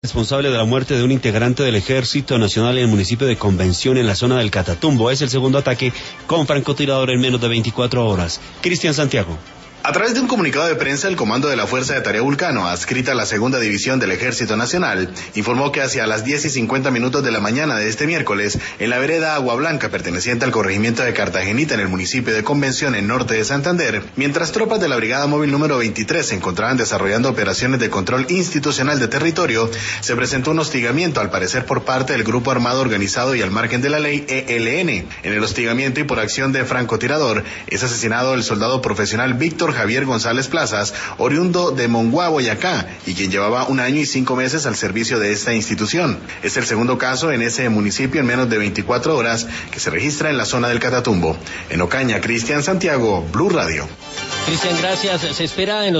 Responsable de la muerte de un integrante del Ejército Nacional en el municipio de Convención, en la zona del Catatumbo. Es el segundo ataque con francotirador en menos de 24 horas. Cristian Santiago. A través de un comunicado de prensa, el Comando de la Fuerza de Tarea Vulcano, adscrita a la Segunda División del Ejército Nacional, informó que hacia las 10:50 de la mañana de este miércoles, en la vereda Agua Blanca, perteneciente al corregimiento de Cartagenita, en el municipio de Convención, en norte de Santander, mientras tropas de la Brigada Móvil número 23 se encontraban desarrollando operaciones de control institucional de territorio, se presentó un hostigamiento, al parecer por parte del Grupo Armado Organizado y al margen de la ley, ELN. En el hostigamiento y por acción de francotirador, es asesinado el soldado profesional Víctor Javier González Plazas, oriundo de Monguá, Boyacá, y quien llevaba 1 año y 5 meses al servicio de esta institución. Es el segundo caso en ese municipio en menos de 24 horas que se registra en la zona del Catatumbo. En Ocaña, Cristian Santiago, Blue Radio. Cristian, gracias. Se espera en los